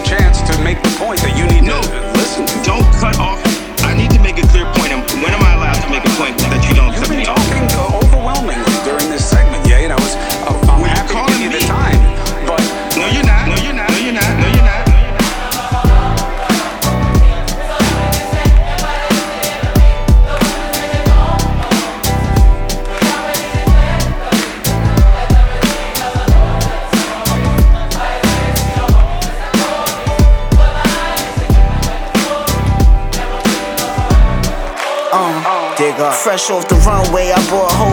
chance to make the point that you need No, to listen to. don't cut off. I need to make a clear point. And when am I allowed to make a point that you don't You've cut been me off? talking overwhelmingly during this segment, yeah, and I'm Well, happy to calling give you the me. time, but No, you're not. No, you're not. No, you're not. No, you're not. Fresh off the runway, I brought a whole